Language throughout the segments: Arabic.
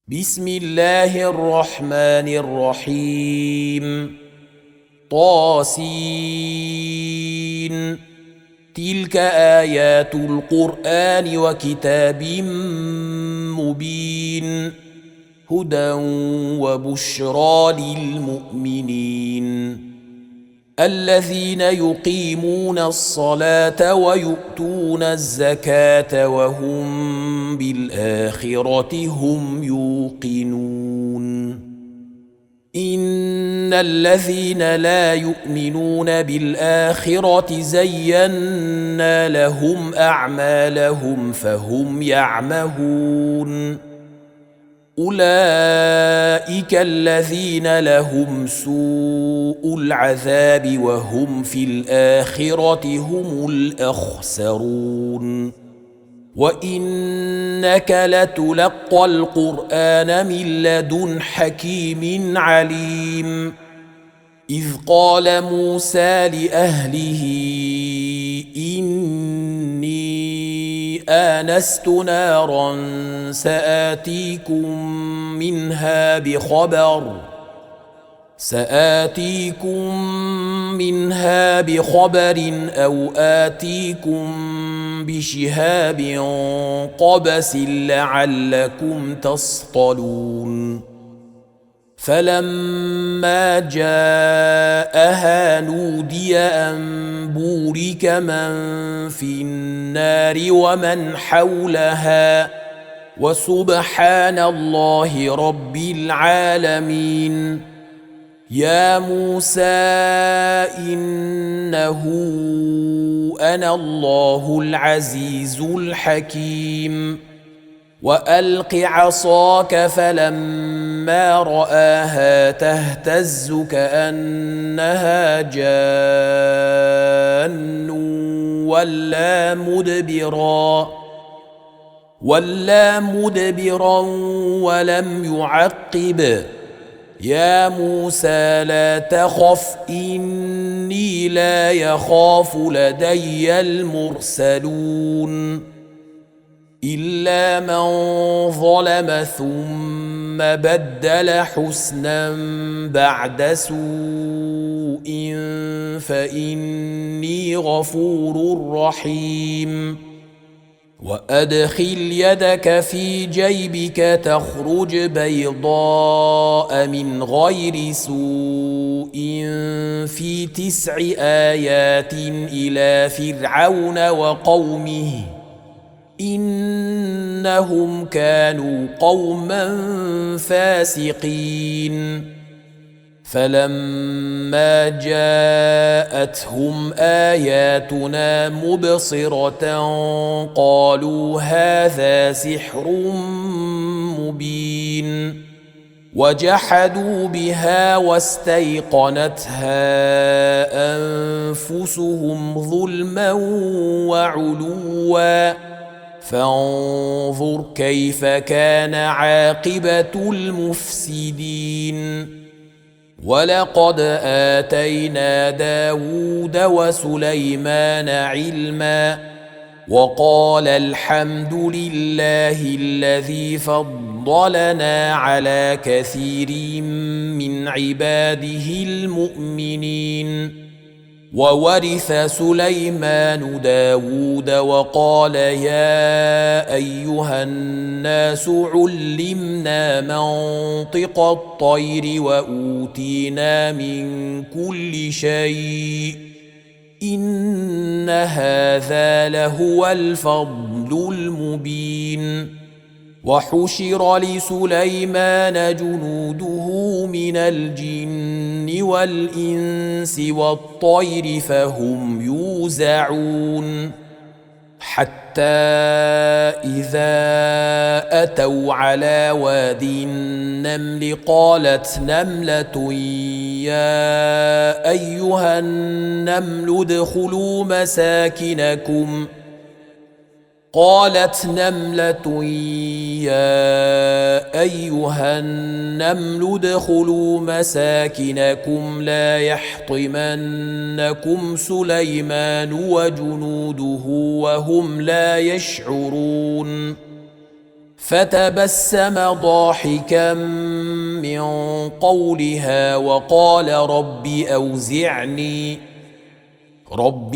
بسم الله الرحمن الرحيم. طاسين. تلك آيات القرآن وكتاب مبين، هدى وبشرى للمؤمنين الذين يقيمون الصلاة ويؤتون الزكاة وهم بالآخرة هم يوقنون. إن الذين لا يؤمنون بالآخرة زينا لهم أعمالهم فهم يعمهون. أولئك الذين لهم سوء العذاب وهم في الآخرة هم الأخسرون. وإنك لتلقى القرآن من لدن حكيم عليم. إذ قال موسى لأهله إني آنست نارا سآتيكم منها بخبر أو آتيكم بشهاب قبس لعلكم تصطلون. فلما جاءها نودي أن بورك من في النار ومن حولها وسبحان الله رب العالمين. يا موسى إنه أنا الله العزيز الحكيم. وألق عصاك فلما رآها تهتز كأنها جان ولا مدبرا ولم يعقب. يا موسى لا تخف إني لا يخاف لدي المرسلون. إلا من ظلم ثم بدل حسنا بعد سوء فإني غفور رحيم. وأدخل يدك في جيبك تخرج بيضاء من غير سوء في 9 آيات إلى فرعون وقومه إنهم كانوا قوما فاسقين. فلما جاءتهم آياتنا مبصرة قالوا هذا سحر مبين. وجحدوا بها واستيقنتها أنفسهم ظلما وعلوا فانظر كيف كان عاقبة المفسدين. ولقد آتينا داود وسليمان علما وقال الحمد لله الذي فضلنا على كثير من عباده المؤمنين. وورث سليمان داود وقال يا أيها الناس علمنا منطق الطير وأوتينا من كل شيء إن هذا لهو الفضل المبين. وحشر لسليمان جنوده من الجن والإنس والطير فهم يوزعون. حتى إذا أتوا على واد النمل قالت نملة يا أيها النمل ادخلوا مساكنكم لا يحطمنكم سليمان وجنوده وهم لا يشعرون. فتبسم ضاحكا من قولها وقال رب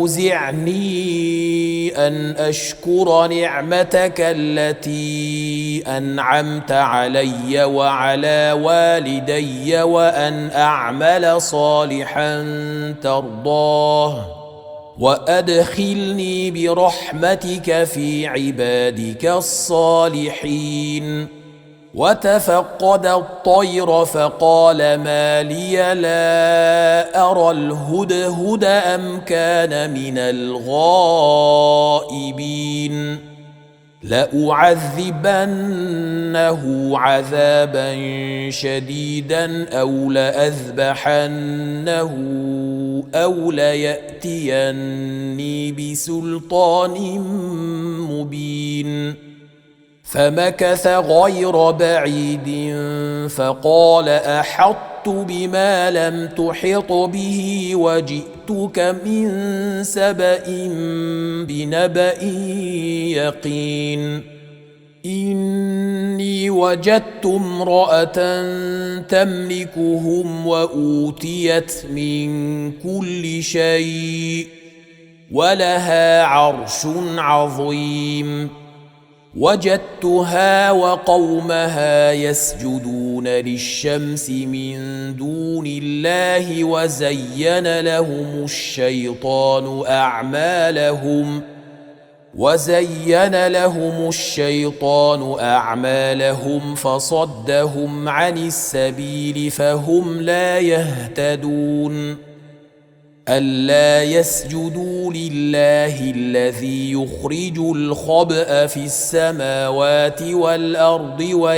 أوزعني أن أشكر نعمتك التي أنعمت علي وعلى والدي وأن أعمل صالحا ترضاه وأدخلني برحمتك في عبادك الصالحين. وتفقد الطير فقال ما لي لا أرى الهدهد أم كان من الغائبين لأعذبنه عذابا شديدا أو لأذبحنه أو ليأتيني بسلطان مبين. فمكث غير بعيد فقال أحطت بما لم تحط به وجئتك من سبأ بنبأ يقين. إني وجدت امرأة تملكهم وأوتيت من كل شيء ولها عرش عظيم. وجدتها وقومها يسجدون للشمس من دون الله وزين لهم الشيطان أعمالهم فصدهم عن السبيل فهم لا يهتدون. ألا يسجدوا لله الذي يخرج الخبأ في السماوات والأرض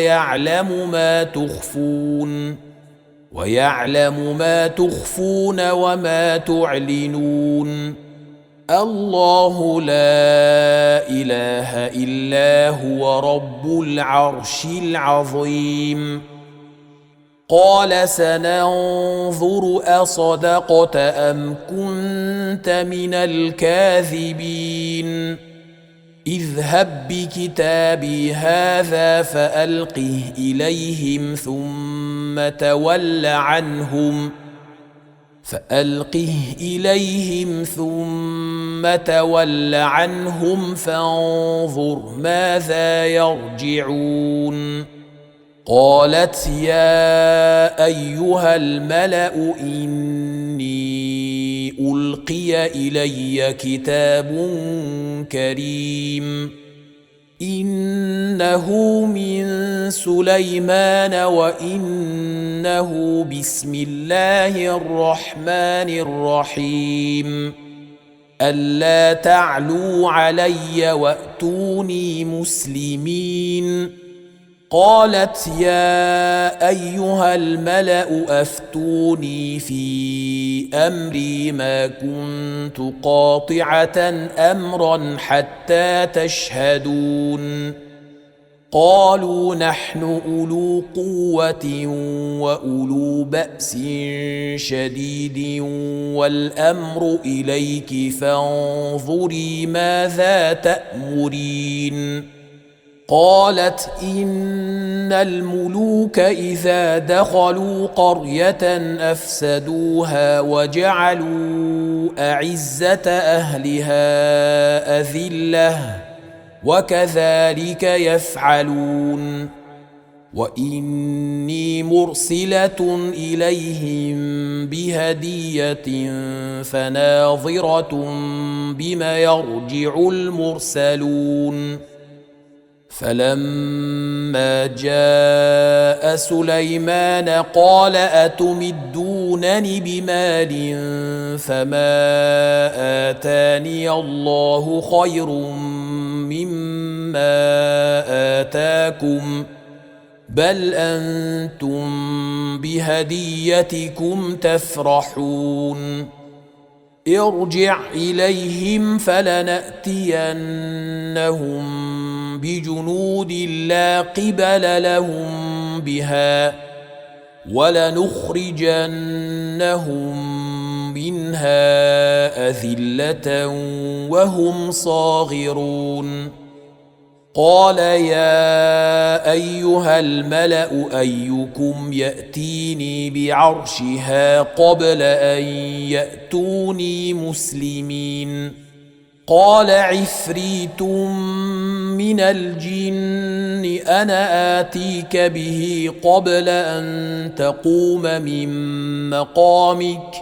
ويعلم ما تخفون وما تعلنون. الله لا إله إلا هو رب العرش العظيم. قال سننظر أصدقت أم كنت من الكاذبين. اذهب بكتابي هذا فألقه إليهم ثم تول عنهم فانظر ماذا يرجعون. قالت يا أيها الملأ إني ألقي إلي كتاب كريم إنه من سليمان وإنه بسم الله الرحمن الرحيم ألا تعلوا علي وأتوني مسلمين. قالت يا أيها الملأ أفتوني في أمري ما كنت قاطعة أمرا حتى تشهدون. قالوا نحن أولو قوة وأولو بأس شديد والأمر إليك فانظري ماذا تأمرين. قالت إن الملوك إذا دخلوا قرية أفسدوها وجعلوا أعزة أهلها أذلة وكذلك يفعلون. وإني مرسلة إليهم بهدية فناظرة بما يرجع المرسلون. فلما جاء سليمان قال أتمدونني بمال فما آتاني الله خير مما آتاكم بل أنتم بهديتكم تفرحون. ارجع إليهم فلنأتينهم بجنود لا قبل لهم بها ولنخرجنهم منها أذلة وهم صاغرون. قال يا أيها الملأ أيكم يأتيني بعرشها قبل أن يأتوني مسلمين قال عفريت من الجن أنا آتيك به قبل أن تقوم من مقامك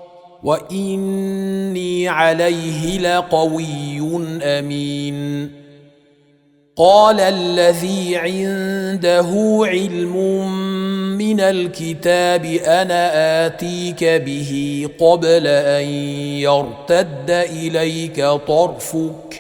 وإني عليه لقوي أمين قال الذي عنده علم من الكتاب أنا آتيك به قبل أن يرتد إليك طرفك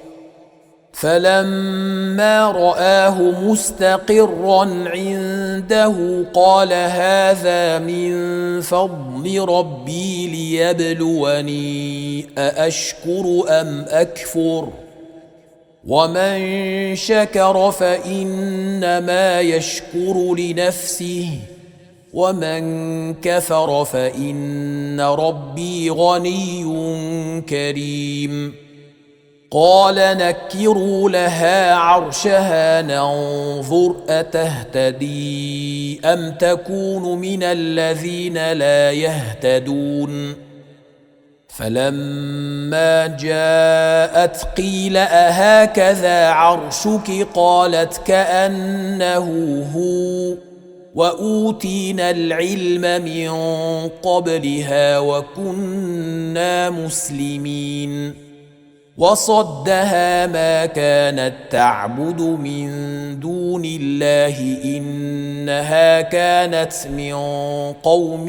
فلما رآه مستقرا عنده قال هذا من فضل ربي ليبلوني أأشكر أم أكفر ومن شكر فإنما يشكر لنفسه ومن كفر فإن ربي غني كريم قال نكروا لها عرشها ننظر أتهتدي أم تكون من الذين لا يهتدون فلما جاءت قيل أهكذا عرشك قالت كأنه هو وأوتينا العلم من قبلها وكنا مسلمين وصدها ما كانت تعبد من دون الله إنها كانت من قوم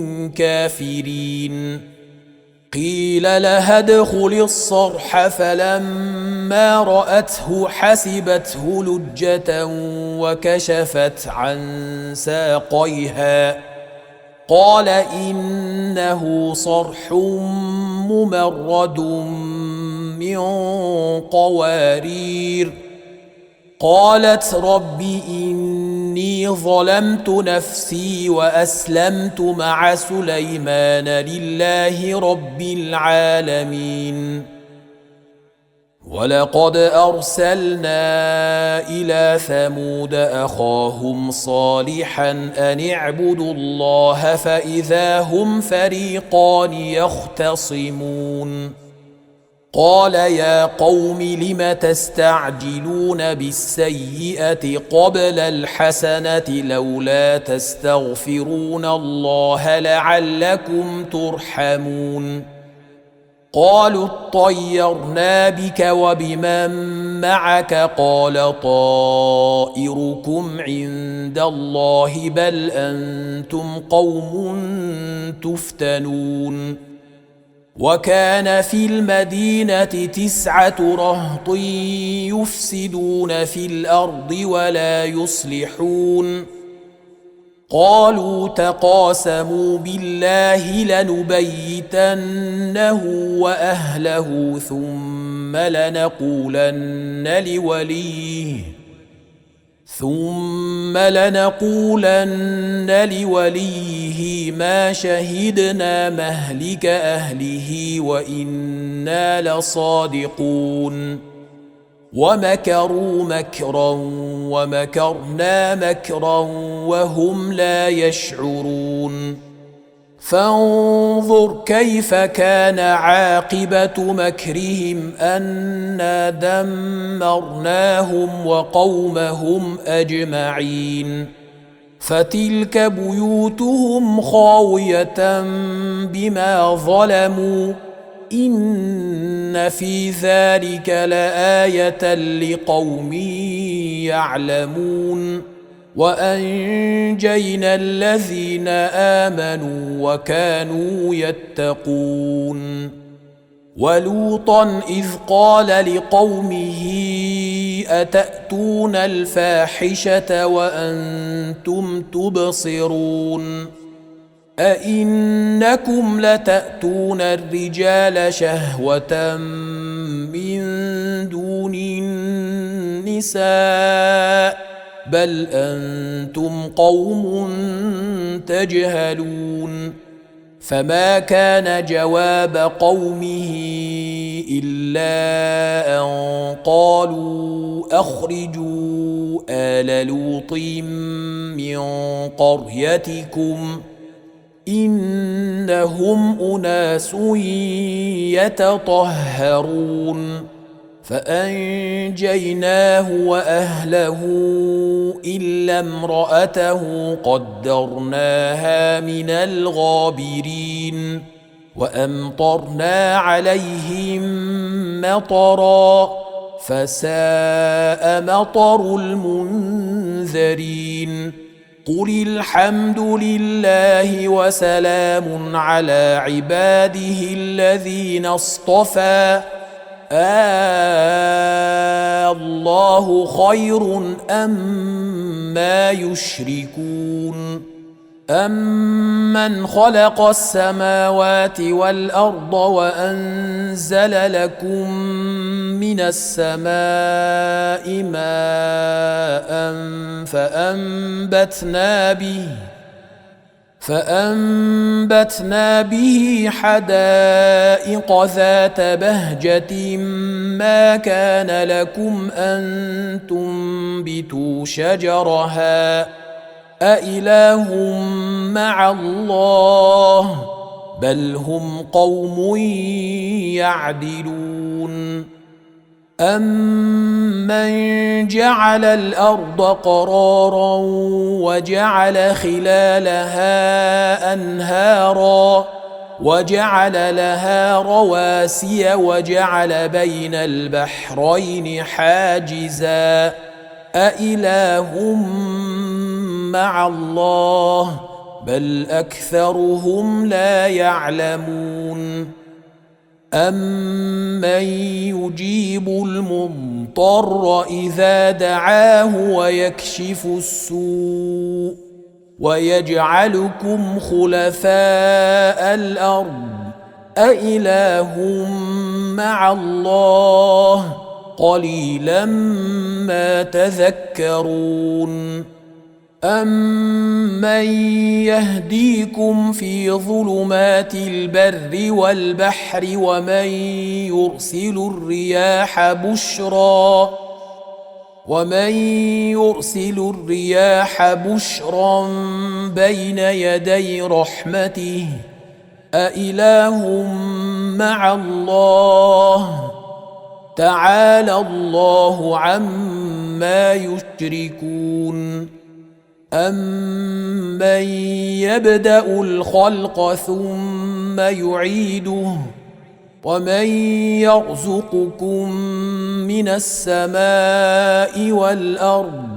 كافرين قيل لها ادخل الصرح فلما رأته حسبته لجة وكشفت عن ساقيها قال إنه صرح ممرد من قوارير قالت رب إني ظلمت نفسي وأسلمت مع سليمان لله رب العالمين ولقد أرسلنا إلى ثمود أخاهم صالحا أن اعبدوا الله فإذا هم فريقان يختصمون قال يا قوم لم تستعجلون بالسيئة قبل الحسنة لولا تستغفرون الله لعلكم ترحمون قالوا اطيرنا بك وبمن معك قال طائركم عند الله بل أنتم قوم تفتنون وكان في المدينة 9 رهط يفسدون في الأرض ولا يصلحون قالوا تقاسموا بالله لنبيتنه وأهله ثم لنقولن لوليه ما شهدنا مهلك أهله وإنا لصادقون ومكروا مكرا ومكرنا مكرا وهم لا يشعرون فانظر كيف كان عاقبة مكرهم أنا دمرناهم وقومهم أجمعين فتلك بيوتهم خاوية بما ظلموا إن في ذلك لآية لقوم يعلمون وأنجينا الذين آمنوا وكانوا يتقون ولوطا إذ قال لقومه أتأتون الفاحشة وأنتم تبصرون أئنكم لتأتون الرجال شهوة من دون النساء بل أنتم قوم تجهلون فما كان جواب قومه إلا أن قالوا أخرجوا آل لوط من قريتكم إنهم أناس يتطهرون فأنجيناه وأهله إلا امرأته قدرناها من الغابرين وأمطرنا عليهم مطرا فساء مطر المنذرين قل الحمد لله وسلام على عباده الذين اصطفى الله خير أما يشركون أمن خلق السماوات والأرض وأنزل لكم من السماء ماء فأنبتنا به حدائق ذات بهجة ما كان لكم أن تنبتوا شجرها أإله مع الله بل هم قوم يعدلون أمن جعل الأرض قرارا وجعل خلالها أنهارا وجعل لها رواسي وجعل بين البحرين حاجزا أإله مع الله بل أكثرهم لا يعلمون أمن يجيب المضطر إذا دعاه ويكشف السوء ويجعلكم خلفاء الأرض أإله مع الله قليلا ما تذكرون أمن يهديكم في ظلمات البر والبحر ومن يرسل الرياح بشرا بين يدي رحمته أإله مع الله تعالى الله عما يشركون أمن يبدأ الخلق ثم يعيده ومن يرزقكم من السماء والأرض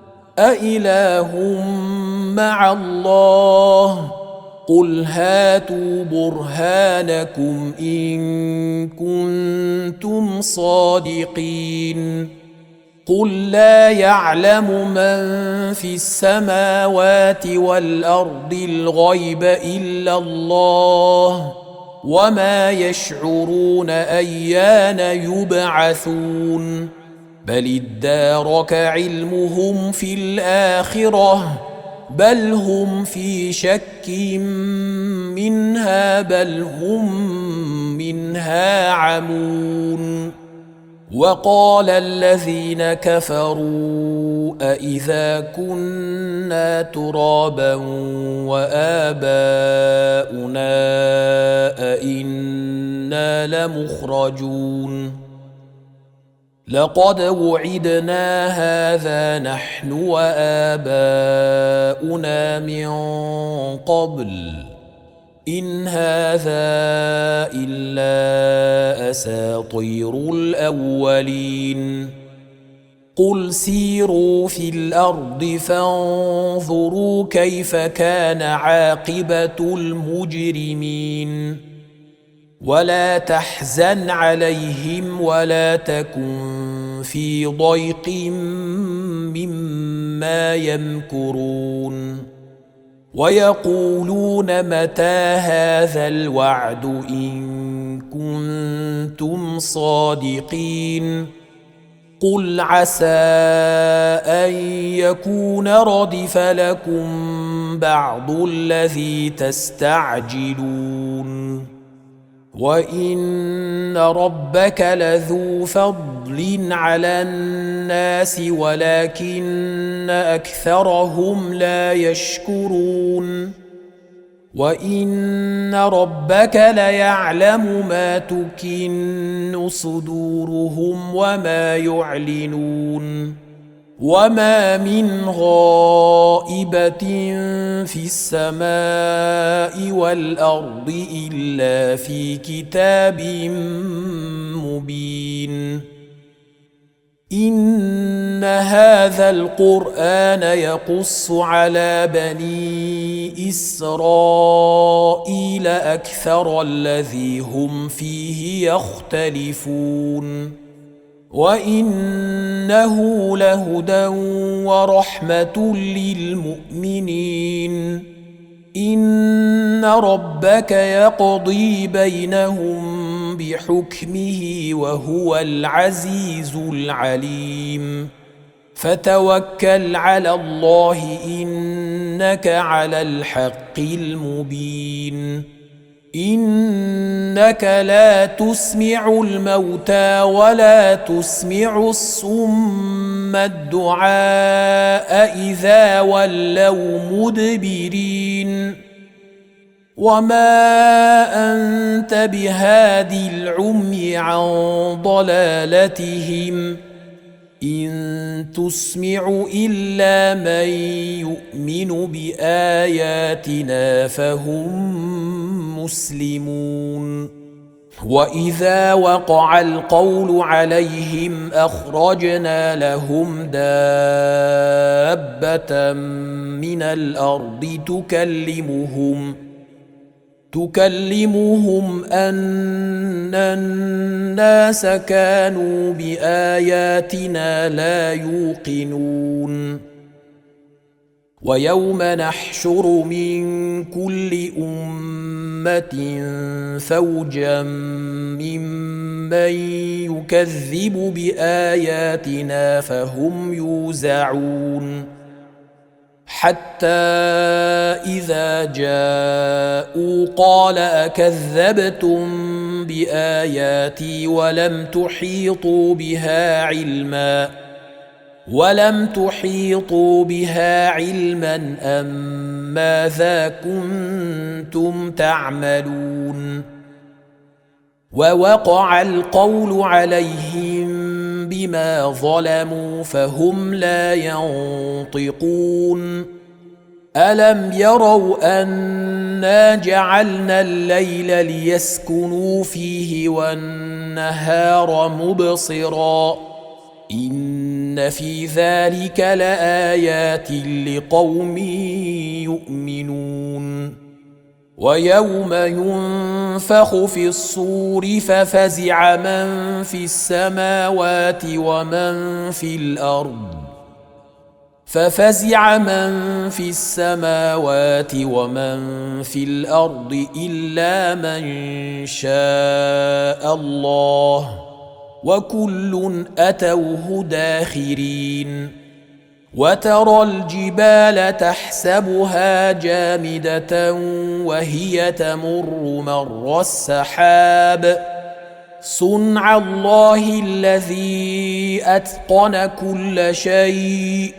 أإله مع الله قل هاتوا برهانكم إن كنتم صادقين قل لا يعلم من في السماوات والأرض الغيب إلا الله وما يشعرون أيان يبعثون بل ادارك علمهم في الآخرة بل هم في شك منها بل هم منها عمون وقال الذين كفروا أإذا كنا ترابا وآباؤنا أإنا لمخرجون لقد وعدنا هذا نحن وآباؤنا من قبل إن هذا إلا أساطير الأولين قل سيروا في الأرض فانظروا كيف كان عاقبة المجرمين ولا تحزن عليهم ولا تكن في ضيق مما يمكرون ويقولون متى هذا الوعد إن كنتم صادقين قل عسى أن يكون ردف لكم بعض الذي تستعجلون وإن ربك لذو فضل على الناس ولكن أكثرهم لا يشكرون وإن ربك ليعلم ما تكن صدورهم وما يعلنون وما من غائبة في السماء والأرض إلا في كتاب مبين إن هذا القرآن يقص على بني إسرائيل أكثر الذي هم فيه يختلفون وإنه لهدى ورحمة للمؤمنين إن ربك يقضي بينهم بحكمه وهو العزيز العليم فتوكل على الله إنك على الحق المبين إنك لا تسمع الموتى ولا تسمع الصم الدعاء إذا ولوا مدبرين وما أنت بهادي العمي عن ضلالتهم إن تسمع إلا من يؤمن بآياتنا فهم مسلمون وإذا وقع القول عليهم أخرجنا لهم دابة من الأرض تكلمهم أن الناس كانوا بآياتنا لا يوقنون ويوم نحشر من كل أمة فوجا ممن يكذب بآياتنا فهم يوزعون حتى إذا جاءوا قال أكذبتم بآياتي ولم تحيطوا بها علما أم ماذا كنتم تعملون ووقع القول عليهم بما ظلموا فهم لا ينطقون ألم يروا أنا جعلنا الليل ليسكنوا فيه والنهار مبصرا إن في ذلك لآيات لقوم يؤمنون ويوم ينفخ في الصور ففزع من في السماوات ومن في الأرض إلا من شاء الله وكل أتوه داخرين وترى الجبال تحسبها جامدة وهي تمر مر السحاب صنع الله الذي أتقن كل شيء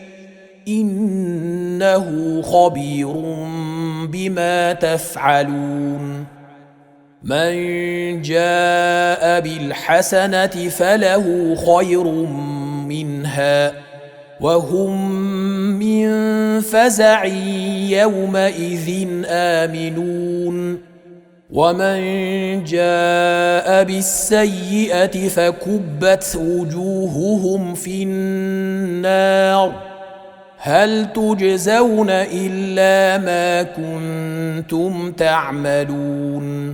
إنه خبير بما تفعلون من جاء بالحسنة فله خير منها وهم من فزع يومئذ آمنون ومن جاء بالسيئة فكبت وجوههم في النار هل تجزون إلا ما كنتم تعملون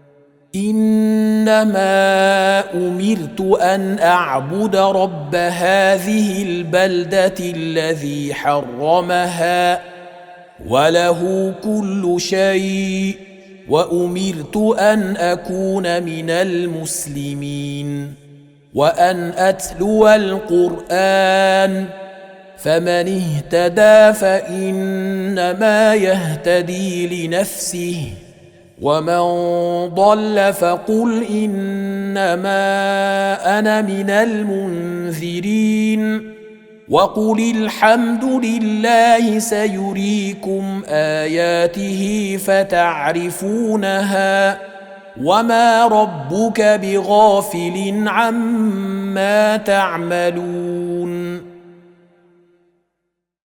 إنما أمرت أن أعبد رب هذه البلدة الذي حرمها وله كل شيء وأمرت أن أكون من المسلمين وأن أتلو القرآن فمن اهتدى فإنما يهتدي لنفسه ومن ضل فقل إنما أنا من المنذرين وقل الحمد لله سيريكم آياته فتعرفونها وما ربك بغافل عما تعملون